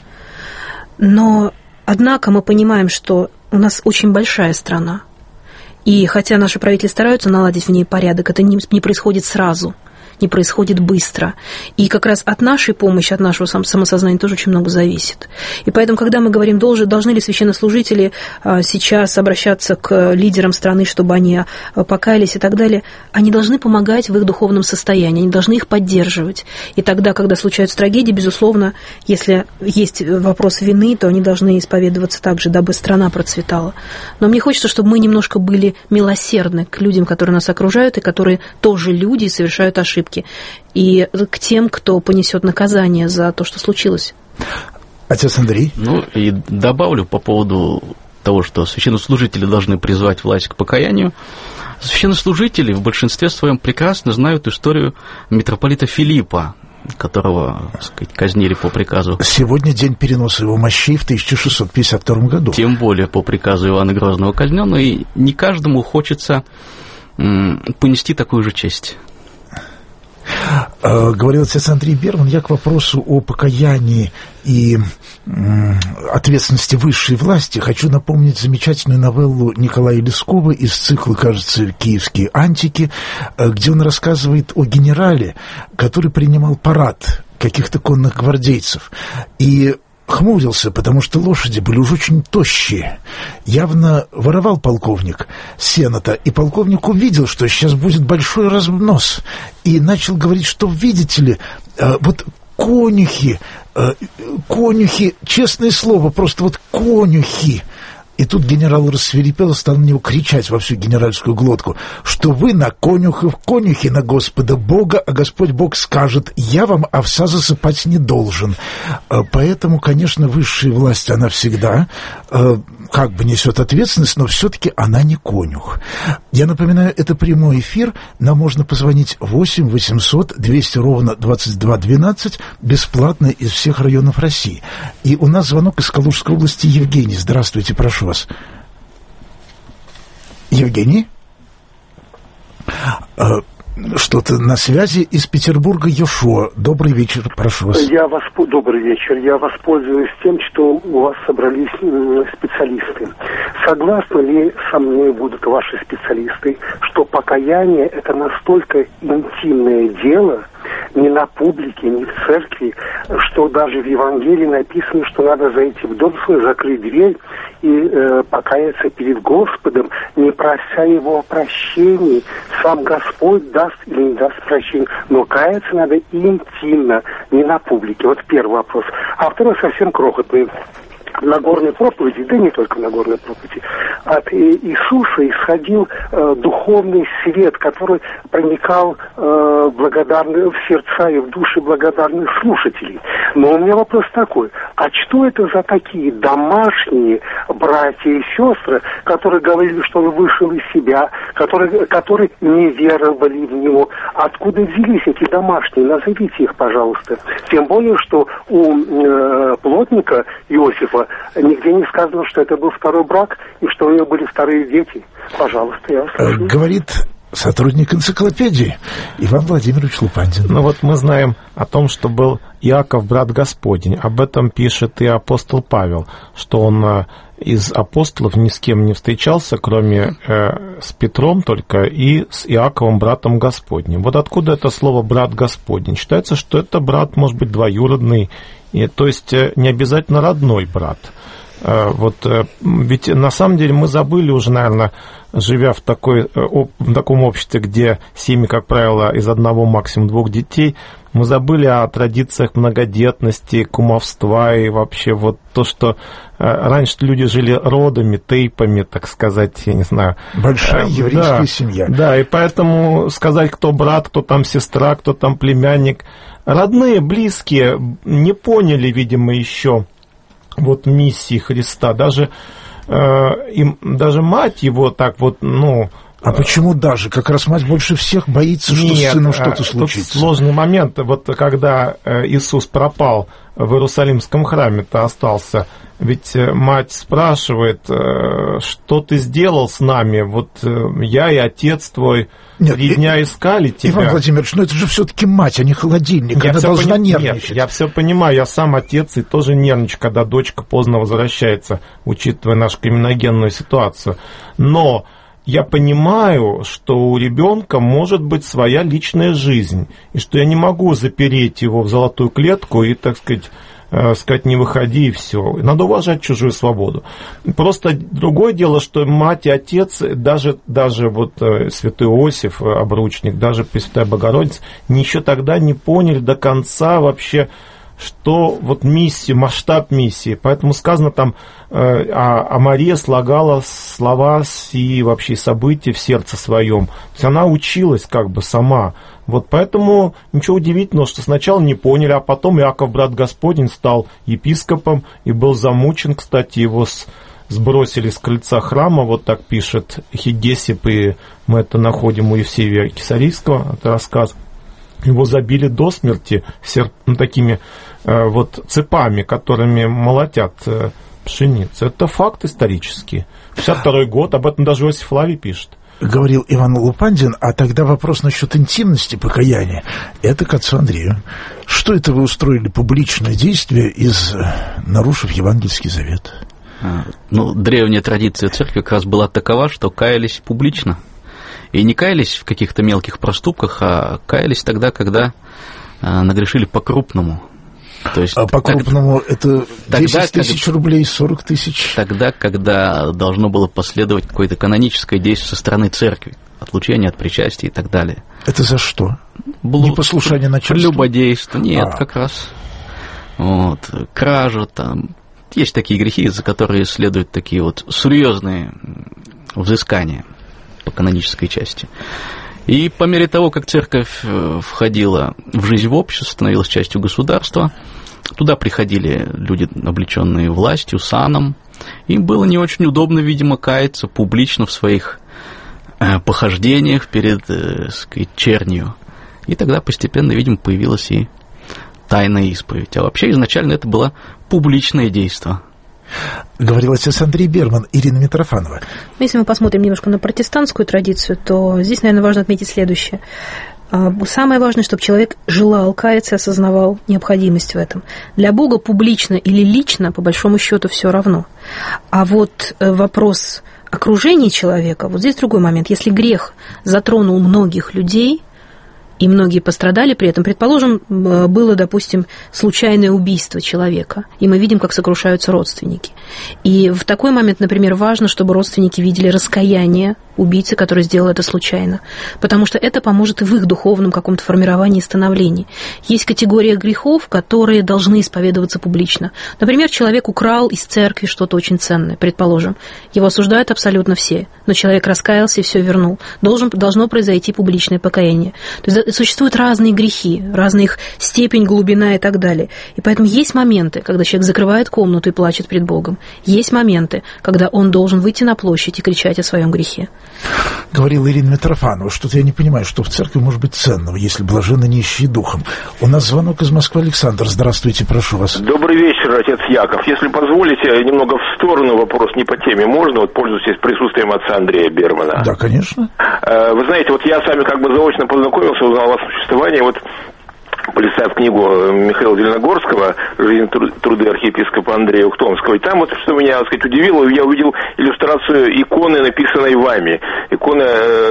Но, однако, мы понимаем, что у нас очень большая страна. И хотя наши правители стараются наладить в ней порядок, это не, не происходит сразу, не происходит быстро. И как раз от нашей помощи, от нашего самосознания тоже очень много зависит. И поэтому, когда мы говорим, должны, должны ли священнослужители сейчас обращаться к лидерам страны, чтобы они покаялись и так далее, они должны помогать в их духовном состоянии, они должны их поддерживать. И тогда, когда случаются трагедии, безусловно, если есть вопрос вины, то они должны исповедоваться также, дабы страна процветала. Но мне хочется, чтобы мы немножко были милосердны к людям, которые нас окружают, и которые тоже люди и совершают ошибки. И к тем, кто понесет наказание за то, что случилось. Отец Андрей. Ну, и добавлю по поводу того, что священнослужители должны призвать власть к покаянию. Священнослужители в большинстве своем прекрасно знают историю митрополита Филиппа, которого, так сказать, казнили по приказу. Сегодня день переноса его мощей в тысяча шестьсот пятьдесят втором году. Тем более по приказу Ивана Грозного казнен, и не каждому хочется м, понести такую же честь. Говорил отец Андрей Берман. Я к вопросу о покаянии и ответственности высшей власти хочу напомнить замечательную новеллу Николая Лескова из цикла, кажется, «Киевские антики», где он рассказывает о генерале, который принимал парад каких-то конных гвардейцев. И хмурился, потому что лошади были уж очень тощие. Явно воровал полковник сено-то, и полковник увидел, что сейчас будет большой разнос, и начал говорить, что, видите ли, вот конюхи, конюхи, честное слово, просто вот конюхи. И тут генерал рассвирепел, стал на него кричать во всю генеральскую глотку, что вы на конюхов, конюхи на Господа Бога, а Господь Бог скажет, я вам овса засыпать не должен. Поэтому, конечно, высшая власть, она всегда как бы несет ответственность, но все-таки она не конюх. Я напоминаю, это прямой эфир, нам можно позвонить восемь восемьсот двести ровно двадцать два двенадцать, бесплатно из всех районов России. И у нас звонок из Калужской области. Евгений, здравствуйте, прошу вас. Евгений? Что-то на связи из Петербурга. Йошуа. Добрый вечер, прошу вас. Я вас... Добрый вечер. Я воспользуюсь тем, что у вас собрались специалисты. Согласны ли со мной будут ваши специалисты, что покаяние – это настолько интимное дело, не на публике, не в церкви, что даже в Евангелии написано, что надо зайти в дом свой, закрыть дверь и э, покаяться перед Господом, не прося Его о прощении. Сам Господь даст или не даст прощения, но каяться надо интимно, не на публике. Вот первый вопрос. А второй совсем крохотный. В Нагорной проповеди, да не только в Нагорной проповеди, от Иисуса исходил э, духовный свет, который проникал э, благодарны, в сердца и в души благодарных слушателей. Но у меня вопрос такой, а что это за такие домашние братья и сестры, которые говорили, что он вышел из себя, которые, которые не веровали в него? Откуда взялись эти домашние? Назовите их, пожалуйста. Тем более, что у э, плотника Иосифа нигде не сказано, что это был второй брак и что у него были вторые дети. Пожалуйста, я вас слушаю. Говорит сотрудник энциклопедии Иван Владимирович Лупандин. Ну вот мы знаем о том, что был Иаков, брат Господень. Об этом пишет и апостол Павел, что он из апостолов ни с кем не встречался, кроме э, с Петром только и с Иаковом, братом Господним. Вот откуда это слово «брат Господень»? Считается, что это брат, может быть, двоюродный, и, то есть не обязательно родной брат. Вот, ведь на самом деле мы забыли уже, наверное, живя в, такой, в таком обществе, где семьи, как правило, из одного, максимум двух детей, мы забыли о традициях многодетности, кумовства и вообще вот то, что раньше люди жили родами, тейпами, так сказать, я не знаю. Большая еврейская да, семья. Да, и поэтому сказать, кто брат, кто там сестра, кто там племянник. Родные, близкие не поняли, видимо, еще вот миссии Христа. Даже, э, им, даже мать его так вот, ну... А почему даже? Как раз мать больше всех боится, что Нет, с сыном что-то случится. Тут сложный момент. Вот когда Иисус пропал в Иерусалимском храме-то остался, ведь мать спрашивает, что ты сделал с нами? Вот я и отец твой Нет, три дня искали тебя. Иван Владимирович, ну это же все-таки мать, а не холодильник. Я Она должна пони... нервничать. Нет, я все понимаю, я сам отец и тоже нервничаю, когда дочка поздно возвращается, учитывая нашу криминогенную ситуацию. Но я понимаю, что у ребенка может быть своя личная жизнь, и что я не могу запереть его в золотую клетку и, так сказать, э, сказать, не выходи, и все. Надо уважать чужую свободу. Просто другое дело, что мать и отец, даже, даже вот э, святой Иосиф, обручник, даже Пресвятая Богородица, еще тогда не поняли до конца вообще, что вот миссия, масштаб миссии. Поэтому сказано там, э, а, а Мария слагала слова и вообще события в сердце своем. То есть она училась как бы сама. Вот поэтому ничего удивительного, что сначала не поняли, а потом Иаков, брат Господень, стал епископом и был замучен, кстати, его с сбросили с крыльца храма, вот так пишет Хигесип, и мы это находим у Евсевия Кесарийского, это рассказ. Его забили до смерти сер... ну, такими э, вот цепами, которыми молотят э, пшеницу. Это факт исторический. пятьдесят второй год, об этом даже Иосиф Флавий пишет. Говорил Иван Лупандин, а тогда вопрос насчет интимности покаяния. Это к отцу Андрею. Что это вы устроили публичное действие, из, нарушив Евангельский завет? А, ну, древняя традиция церкви как раз была такова, что каялись публично. И не каялись в каких-то мелких проступках, а каялись тогда, когда а, нагрешили по-крупному. То есть, а по-крупному как, это десять тысяч рублей, сорок тысяч? Тогда, когда должно было последовать какое-то каноническое действие со стороны церкви, отлучение от причастия и так далее. Это за что? Блуд, непослушание начальству? Прелюбодейство. Нет, а. как раз. Вот, кража, там. Есть такие грехи, за которые следуют такие вот серьезные взыскания по канонической части. И по мере того, как церковь входила в жизнь в общество, становилась частью государства, туда приходили люди, облеченные властью, саном. Им было не очень удобно, видимо, каяться публично в своих похождениях перед, так сказать, чернью. И тогда постепенно, видимо, появилась и тайная исповедь. А вообще изначально это было публичное действие. Говорил отец Андрей Берман, Ирина Митрофанова. Если мы посмотрим немножко на протестантскую традицию, то здесь, наверное, важно отметить следующее. Самое важное, чтобы человек желал каяться и осознавал необходимость в этом. Для Бога публично или лично, по большому счету, все равно. А вот вопрос окружения человека, вот здесь другой момент. Если грех затронул многих людей, и многие пострадали при этом. Предположим, было, допустим, случайное убийство человека, и мы видим, как сокрушаются родственники. И в такой момент, например, важно, чтобы родственники видели раскаяние убийцы, который сделал это случайно, потому что это поможет и в их духовном каком-то формировании и становлении. Есть категория грехов, которые должны исповедоваться публично. Например, человек украл из церкви что-то очень ценное, предположим. Его осуждают абсолютно все, но человек раскаялся и все вернул. Должен, должно произойти публичное покаяние. То есть существуют разные грехи, разная их степень, глубина и так далее. И поэтому есть моменты, когда человек закрывает комнату и плачет пред Богом. Есть моменты, когда он должен выйти на площадь и кричать о своем грехе. Говорила Ирина Митрофанова, что-то я не понимаю, что в церкви может быть ценного, если блаженны нищие духом. У нас звонок из Москвы. Александр, здравствуйте, прошу вас. Добрый вечер, отец Яков. Если позволите, немного в сторону, вопрос не по теме. Можно, вот пользуясь присутствием отца Андрея Бермана? Да, конечно. Вы знаете, вот я с вами как бы заочно познакомился, узнал о вашем существовании. Вот полистав книгу Михаила Зеленогорского «Жизнь труды архиепископа Андрея Ухтомского». И там вот, что меня, так сказать, удивило, я увидел иллюстрацию иконы, написанной вами. Икона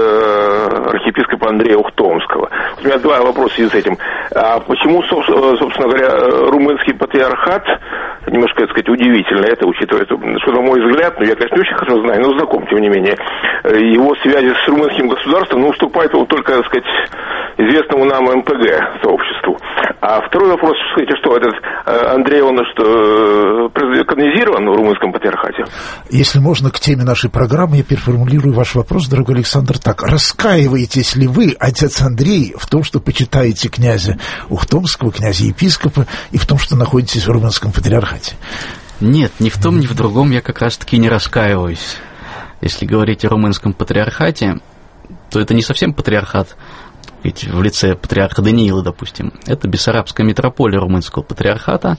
э, архиепископа Андрея Ухтомского. У меня два вопроса в связи с этим. А почему, собственно говоря, румынский патриархат, немножко, так сказать, удивительно это, учитывая, что, на мой взгляд, ну, я, конечно, не очень хорошо знаю, но знаком, тем не менее, его связи с румынским государством, ну, уступает он только, так сказать, известному нам эм пэ гэ сообществу. А второй вопрос, скажите, что этот Андрей, он что, канонизирован в румынском патриархате? Если можно, к теме нашей программы я переформулирую ваш вопрос, дорогой Александр, так. Раскаиваетесь ли вы, отец Андрей, в том, что почитаете князя Ухтомского, князя-епископа, и в том, что находитесь в румынском патриархате? Нет, ни в том, ни в другом я как раз-таки не раскаиваюсь. Если говорить о румынском патриархате, то это не совсем патриархат, ведь в лице патриарха Даниила, допустим, это Бессарабская митрополия румынского патриархата,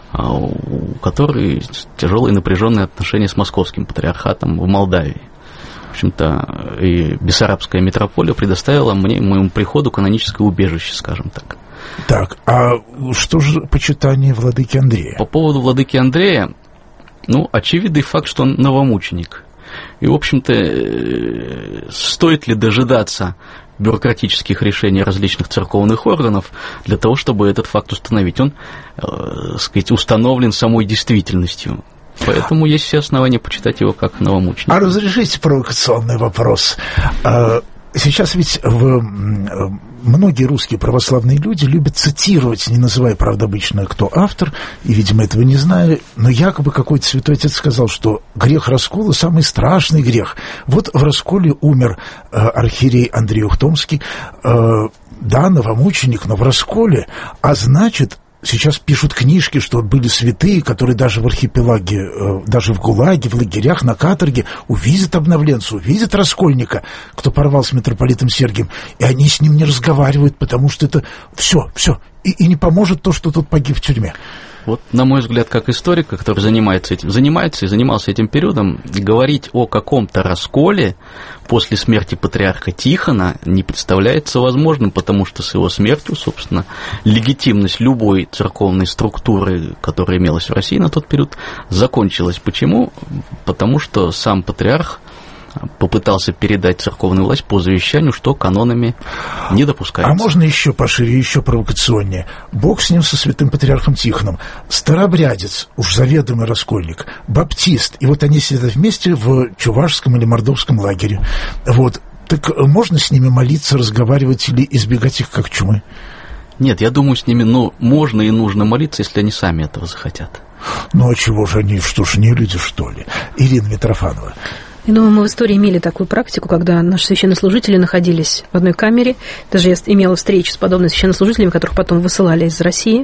у которой тяжелые напряженные отношения с московским патриархатом в Молдавии. В общем-то, и Бессарабская митрополия предоставила мне, моему приходу, каноническое убежище, скажем так. Так, а что же почитание владыки Андрея? По поводу владыки Андрея, ну, очевидный факт, что он новомученик. И, в общем-то, стоит ли дожидаться бюрократических решений различных церковных органов для того, чтобы этот факт установить? Он, э, сказать, установлен самой действительностью. Поэтому есть все основания почитать его как новомученика. А разрешите провокационный вопрос? Сейчас ведь в, многие русские православные люди любят цитировать, не называя, правда, обычно, кто автор, и, видимо, этого не знаю, но якобы какой-то святой отец сказал, что грех раскола – самый страшный грех. Вот в расколе умер э, архиерей Андрей Ухтомский, э, да, новомученик, но в расколе, а значит, Сейчас пишут книжки, что были святые, которые даже в архипелаге, даже в ГУЛАГе, в лагерях, на каторге увидят обновленца, увидят раскольника, кто порвал с митрополитом Сергием, и они с ним не разговаривают, потому что это все, все, и, и не поможет то, что тот погиб в тюрьме. Вот, на мой взгляд, как историка, который занимается этим, занимается и занимался этим периодом, говорить о каком-то расколе после смерти патриарха Тихона не представляется возможным, потому что с его смертью, собственно, легитимность любой церковной структуры, которая имелась в России на тот период, закончилась. Почему? Потому что сам патриарх попытался передать церковную власть по завещанию, что канонами не допускается. А можно еще пошире, еще провокационнее? Бог с ним, со святым патриархом Тихоном. Старообрядец, уж заведомый раскольник, баптист. И вот они сидят вместе в чувашском или мордовском лагере. Вот. Так можно с ними молиться, разговаривать или избегать их как чумы? Нет, я думаю, с ними ну, можно и нужно молиться, если они сами этого захотят. Ну, а чего же они, что ж, не люди, что ли? Ирина Митрофанова. Я думаю, мы в истории имели такую практику, когда наши священнослужители находились в одной камере. Даже я имела встречу с подобными священнослужителями, которых потом высылали из России.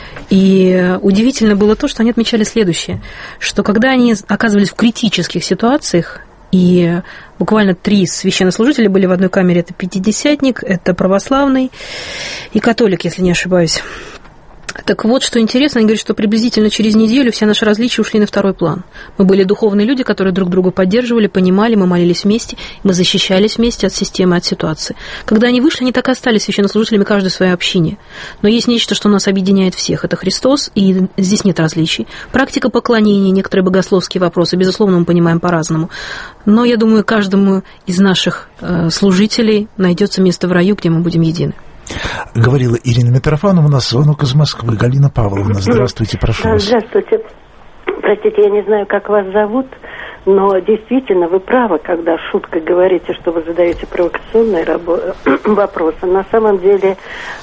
И удивительно было то, что они отмечали следующее, что когда они оказывались в критических ситуациях, и буквально три священнослужителя были в одной камере, это пятидесятник, это православный и католик, если не ошибаюсь. Так вот, что интересно, они говорят, что приблизительно через неделю все наши различия ушли на второй план. Мы были духовные люди, которые друг друга поддерживали, понимали, мы молились вместе, мы защищались вместе от системы, от ситуации. Когда они вышли, они так и остались священнослужителями каждой своей общине. Но есть нечто, что нас объединяет всех. Это Христос, и здесь нет различий. Практика поклонения, некоторые богословские вопросы, безусловно, мы понимаем по-разному. Но я думаю, каждому из наших служителей найдется место в раю, где мы будем едины. Говорила Ирина Митрофанова, у нас звонок из Москвы. Галина Павловна, здравствуйте, прошу вас. Здравствуйте. Простите, я не знаю, как вас зовут, но действительно вы правы, когда шуткой говорите, что вы задаете провокационные рабо- вопросы. На самом деле,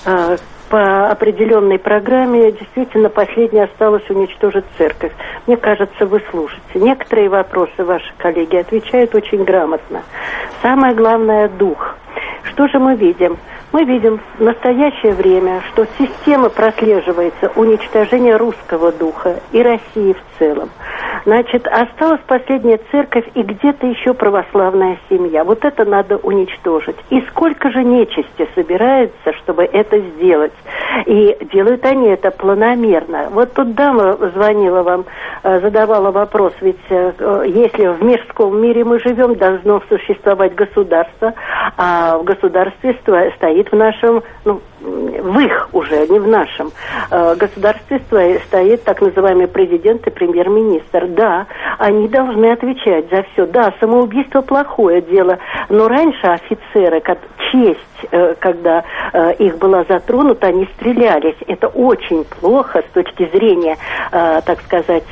по определенной программе действительно последнее осталось уничтожить церковь. Мне кажется, вы слушаете. Некоторые вопросы ваши коллеги отвечают очень грамотно. Самое главное – дух. Что же мы видим? Мы видим в настоящее время, что система прослеживается уничтожение русского духа и России в целом. Значит, осталась последняя церковь и где-то еще православная семья. Вот это надо уничтожить. И сколько же нечисти собирается, чтобы это сделать? И делают они это планомерно. Вот тут дама звонила вам, задавала вопрос, ведь если в мирском мире мы живем, должно существовать государство, а в государстве стоит в нашем, ну, в их уже, не в нашем государстве стоит так называемый президент и премьер-министр. Да, они должны отвечать за все. Да, самоубийство плохое дело, но раньше офицеры, как честь, когда их была затронута, они стрелялись. Это очень плохо с точки зрения, так сказать,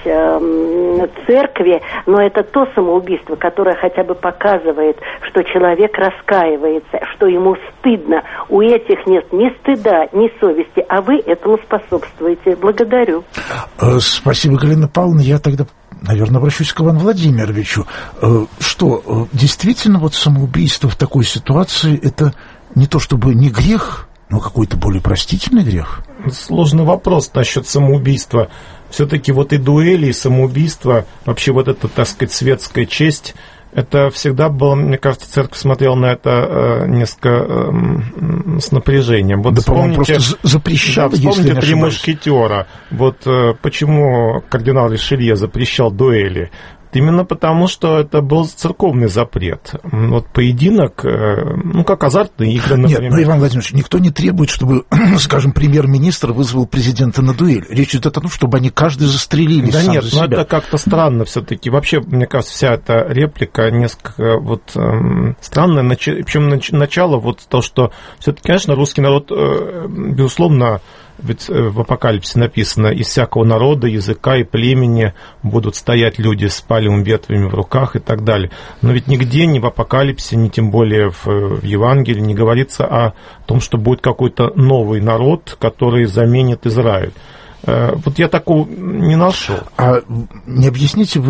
церкви, но это то самоубийство, которое хотя бы показывает, что человек раскаивается, что ему стыдно. У этих нет ни стыда, ни совести, а вы этому способствуете. Благодарю. Спасибо, Галина Павловна. Я тогда, наверное, обращусь к Ивану Владимировичу. Что, действительно, вот самоубийство в такой ситуации, это не то чтобы не грех, но какой-то более простительный грех? Сложный вопрос насчет самоубийства. Все-таки вот и дуэли, и самоубийство, вообще вот эта, так сказать, светская честь, это всегда было, мне кажется, церковь смотрела на это э, несколько э, с напряжением. Вот да, по-моему, просто запрещала, да, вспомните если не «Три мушкетера». Вот э, почему кардинал Ришелье запрещал дуэли? Именно потому, что это был церковный запрет. Вот поединок, ну, как азартные игры, например. Нет, ну, Иван Владимирович, никто не требует, чтобы, скажем, премьер-министр вызвал президента на дуэль. Речь идет о том, чтобы они каждый застрелились да сам нет, за но себя. Это как-то странно все-таки. Вообще, мне кажется, вся эта реплика несколько вот эм, странная. Нач... Причем нач... начало вот то, что все-таки, конечно, русский народ, э, безусловно, ведь в Апокалипсисе написано: из всякого народа, языка и племени будут стоять люди с палевыми ветвями в руках и так далее. Но ведь нигде, ни в Апокалипсисе, ни тем более в, в Евангелии не говорится о том, что будет какой-то новый народ, который заменит Израиль. Вот я такого не нашел. А не объясните вы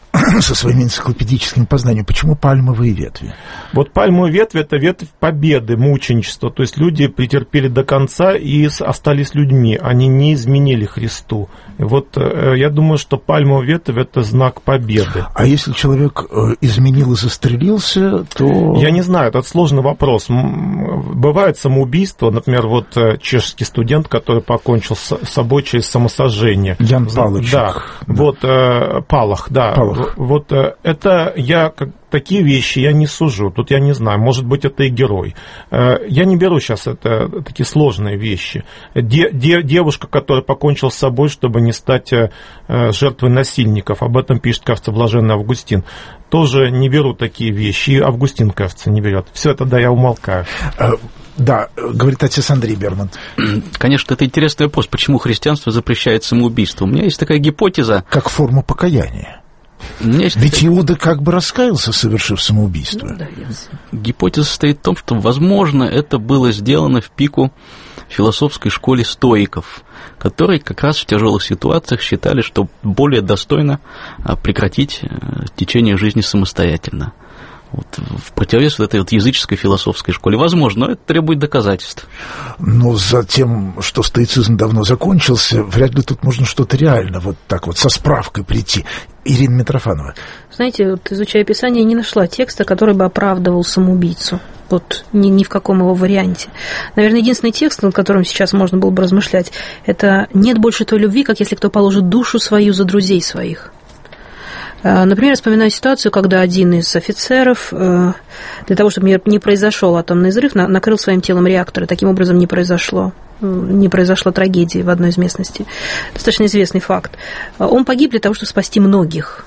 со своим энциклопедическим познанием. Почему пальмовые ветви? Вот пальмовые ветви – это ветвь победы, мученичества. То есть люди претерпели до конца и остались людьми. Они не изменили Христу. И вот я думаю, что пальмовая ветвь – это знак победы. А если человек изменил и застрелился, то... Я не знаю, это сложный вопрос. Бывает самоубийство. Например, вот чешский студент, который покончил с собой через самосожжение. Ян Палычек. Да, да. Вот Палах, да. Палах. Вот это я как такие вещи я не сужу. Тут я не знаю, может быть, это и герой. Я не беру сейчас это такие сложные вещи. Де, де, девушка, которая покончила с собой, чтобы не стать жертвой насильников. Об этом пишет, кажется, блаженный Августин. Тоже не беру такие вещи. И Августин, кажется, не берет. Все это, да, я умолкаю. Да, говорит отец Андрей Берман. Конечно, это интересный вопрос. Почему христианство запрещает самоубийство? У меня есть такая гипотеза. Как форма покаяния. Ведь такая... Иуда как бы раскаялся, совершив самоубийство. Ну, да, гипотеза состоит в том, что, возможно, это было сделано в пику философской школе стоиков, которые как раз в тяжелых ситуациях считали, что более достойно прекратить течение жизни самостоятельно. Вот, в противовес вот этой вот языческой философской школе. Возможно, но это требует доказательств. Но за тем, что стоицизм давно закончился, вряд ли тут можно что-то реально вот так вот со справкой прийти. Ирина Митрофанова. Знаете, вот, изучая Писание, я не нашла текста, который бы оправдывал самоубийцу. Вот ни, ни в каком его варианте. Наверное, единственный текст, над которым сейчас можно было бы размышлять, это «нет больше той любви, как если кто положит душу свою за друзей своих». Например, вспоминаю ситуацию, когда один из офицеров для того, чтобы не произошел атомный взрыв, накрыл своим телом реактор, и таким образом не произошло, не произошла трагедия в одной из местностей. Достаточно известный факт. Он погиб для того, чтобы спасти многих.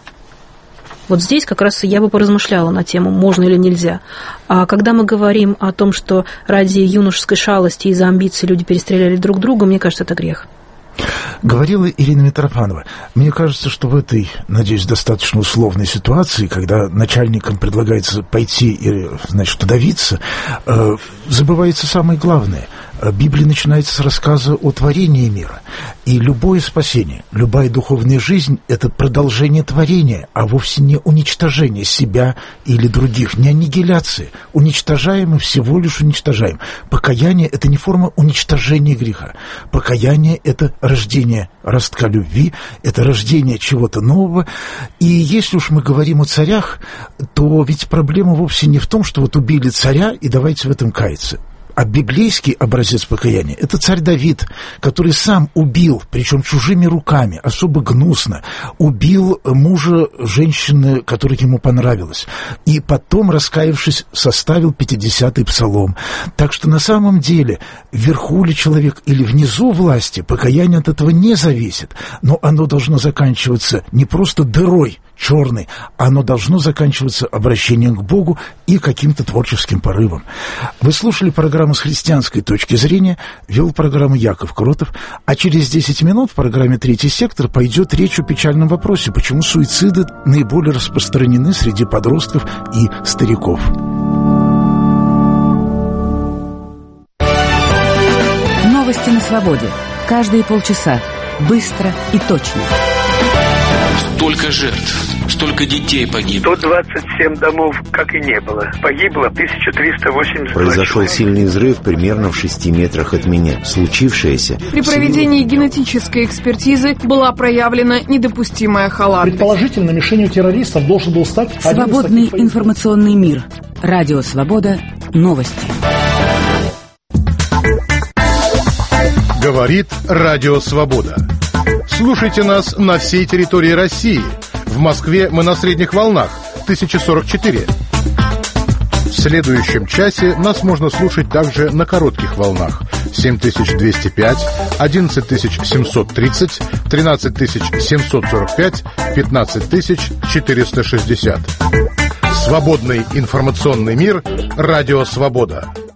Вот здесь как раз я бы поразмышляла на тему, можно или нельзя. А когда мы говорим о том, что ради юношеской шалости и из-за амбиций люди перестреляли друг друга, мне кажется, это грех. Говорила Ирина Митрофанова. Мне кажется, что в этой, надеюсь, достаточно условной ситуации, когда начальникам предлагается пойти и, значит, подавиться, э, забывается самое главное. Библия начинается с рассказа о творении мира. И любое спасение, любая духовная жизнь – это продолжение творения, а вовсе не уничтожение себя или других, не аннигиляция. Уничтожаем и всего лишь уничтожаем. Покаяние – это не форма уничтожения греха. Покаяние – это рождение ростка любви, это рождение чего-то нового. И если уж мы говорим о царях, то ведь проблема вовсе не в том, что вот убили царя и давайте в этом каяться. А библейский образец покаяния – это царь Давид, который сам убил, причем чужими руками, особо гнусно, убил мужа женщины, которая ему понравилась. И потом, раскаявшись, составил пятидесятый псалом. Так что на самом деле, вверху ли человек или внизу власти, покаяние от этого не зависит. Но оно должно заканчиваться не просто дырой черной, оно должно заканчиваться обращением к Богу и каким-то творческим порывом. Вы слушали программу «С христианской точки зрения», вел программу Яков Кротов, а через десять минут в программе «Третий сектор» пойдет речь о печальном вопросе, почему суициды наиболее распространены среди подростков и стариков. Новости на свободе. Каждые полчаса. Быстро и точно. Столько жертв, столько детей погибло. сто двадцать семь домов как и не было. Погибло тысяча триста восемьдесят два Произошел человека. Сильный взрыв примерно в шести метрах от меня. Случившееся... При проведении генетической экспертизы была проявлена недопустимая халатность. Предположительно, мишенью террористов должен был стать... Свободный информационный мир. Радио Свобода. Новости. Говорит Радио Свобода. Слушайте нас на всей территории России. В Москве мы на средних волнах тысяча сорок четыре. В следующем часе нас можно слушать также на коротких волнах семь тысяч двести пять, одиннадцать тысяч семьсот тридцать, тринадцать тысяч семьсот сорок пять, пятнадцать тысяч четыреста шестьдесят. Свободный информационный мир. Радио Свобода.